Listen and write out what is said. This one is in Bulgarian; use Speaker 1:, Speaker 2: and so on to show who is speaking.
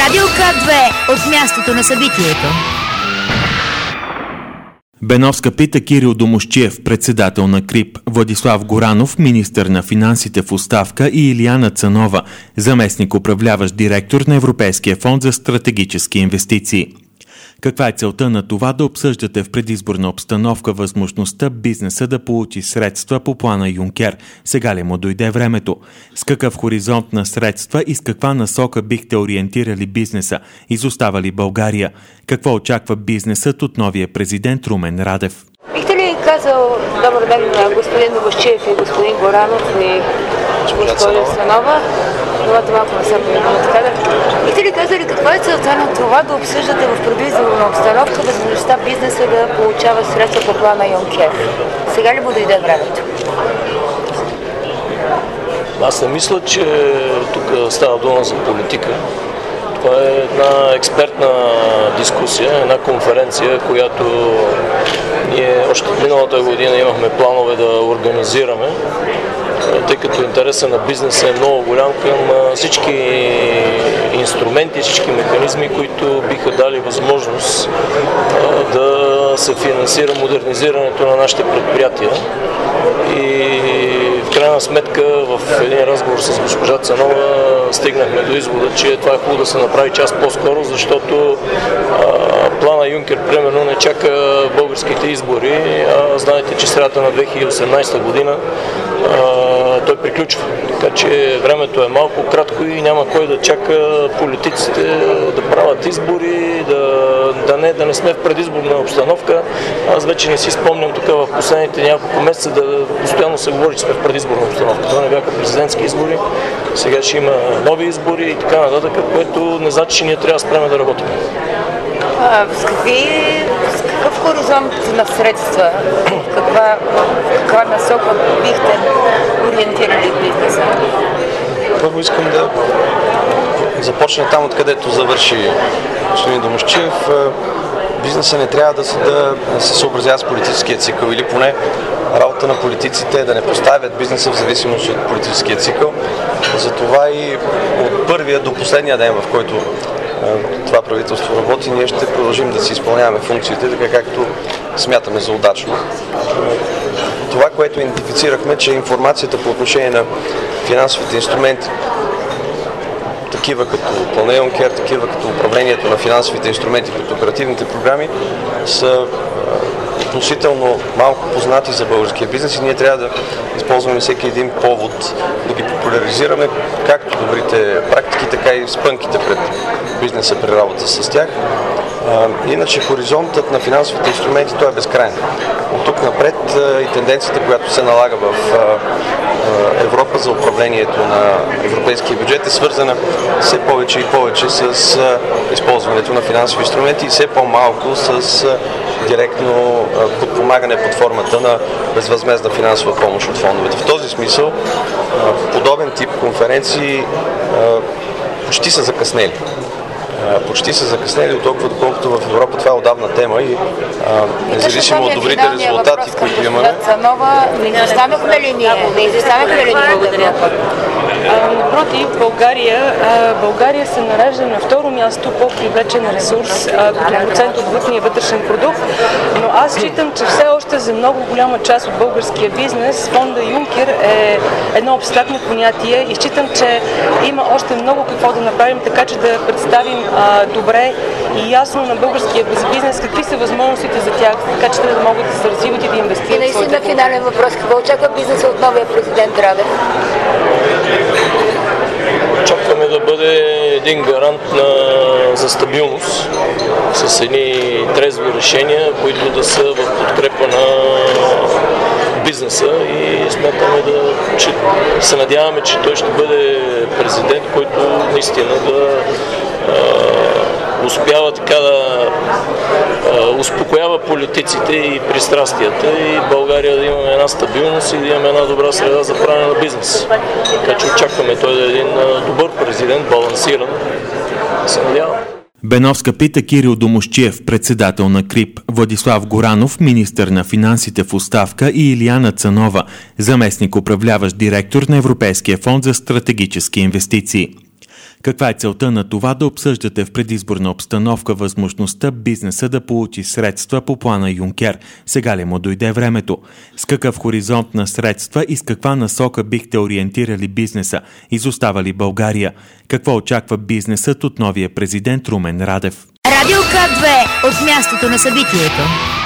Speaker 1: Радио К2 от мястото на събитието.
Speaker 2: Беновска пита Кирил Домусчиев, председател на КРИБ, Владислав Горанов, министър на финансите в оставка и Илияна Цанова, заместник управляващ директор на Европейския фонд за стратегически инвестиции. Каква е целта на това да обсъждате в предизборна обстановка възможността бизнеса да получи средства по плана Юнкер? Сега ли му дойде времето? С какъв хоризонт на средства и с каква насока бихте ориентирали бизнеса? Изостава ли България? Какво очаква бизнесът от новия президент Румен Радев?
Speaker 3: Бихте ли казал добър ден на господин Домусчиев и господин Горанов и госпожа Цанова? Новата малко не съм така да. Бихте ли казали каква е целта на това да обсъждате в предизборна обстановка възможността бизнеса да получава средства по плана Юнкер? Сега ли му дойде времето?
Speaker 4: Аз не мисля, че тук става дума за политика. Това е една експертна дискусия, една конференция, която ние още миналата година имахме планове да организираме, тъй като интересът на бизнеса е много голям към всички инструменти, всички механизми, които биха дали възможност да се финансира модернизирането на нашите предприятия. И в крайна сметка в един разговор с госпожа Цанова стигнахме до извода, че това е хубаво да се направи час по-скоро, защото плана Юнкер примерно не чака българските избори, а знаете, че средата на 2018 година той приключва. Така че времето е малко кратко и няма кой да чака политиците да правят избори, да не сме в предизборна обстановка. Аз вече не си спомням тук в последните няколко месеца да постоянно се говори, че сме в предизборна обстановка. Това не бяха президентски избори, сега ще има нови избори и така нататък, което не значи, че ние трябва да спреме да работим.
Speaker 3: С какъв хоризонт на средства, каква насока бихте ориентирали бизнеса?
Speaker 5: Първо искам да започна там, откъдето завърши господин Домусчиев. Бизнеса не трябва да се съобразява с политическия цикъл, или поне работа на политиците е да не поставят бизнеса в зависимост от политическия цикъл. Затова и от първия до последния ден, в който това правителство работи, ние ще продължим да си изпълняваме функциите, така както смятаме за удачно. Това, което идентифицирахме, че информацията по отношение на финансовите инструменти, такива като плана Юнкер, такива като управлението на финансовите инструменти, като оперативните програми, са относително малко познати за българския бизнес и ние трябва да използваме всеки един повод да ги популяризираме, както добрите практики, така и спънките пред бизнеса при работа с тях. Иначе хоризонтът на финансовите инструменти той е безкрайен. От тук напред и тенденцията, която се налага в Европа за управлението на европейския бюджет е свързана все повече и повече с използването на финансови инструменти и все по-малко с директно подпомагане под формата на безвъзмездна финансова помощ от фондовете. В този смисъл подобен тип конференции почти са закъснели. От толкова, доколкото в Европа това е отдавна тема и независимо от добрите резултати, които имаме.
Speaker 3: Не изостанахме ли ние? Благодаря.
Speaker 6: Напротив, България се нарежда на второ място по привлечен ресурс като процент от брутния вътрешен продукт, но аз считам, че все още за много голяма част от българския бизнес фонда Юнкер е едно абстрактно понятие и считам, че има още много какво да направим, така че да представим добре и ясно на българския бизнес какви са възможностите за тях, така че да могат да се развиват и да инвестират.
Speaker 3: И наистина финален въпрос. Какво очаква бизнеса от новия президент Радев?
Speaker 4: Очакваме да бъде един гарант за стабилност с едни трезви решения, които да са в подкрепа на бизнеса и смятаме че се надяваме, че той ще бъде президент, който наистина да успява така да успокоява политиците и пристрастията и България да имаме една стабилност и да имаме една добра среда за правене на бизнес. Така че очакваме той да е един добър президент, балансиран. Се надявам.
Speaker 2: Беновска пита Кирил Домусчиев, председател на КРИБ, Владислав Горанов, министър на финансите в оставка и Илияна Цанова, заместник управляващ директор на Европейския фонд за стратегически инвестиции. Каква е целта на това да обсъждате в предизборна обстановка възможността бизнеса да получи средства по плана Юнкер? Сега ли му дойде времето? С какъв хоризонт на средства и с каква насока бихте ориентирали бизнеса? Изостава ли България? Какво очаква бизнесът от новия президент Румен Радев?
Speaker 1: Радио К2 от мястото на събитието.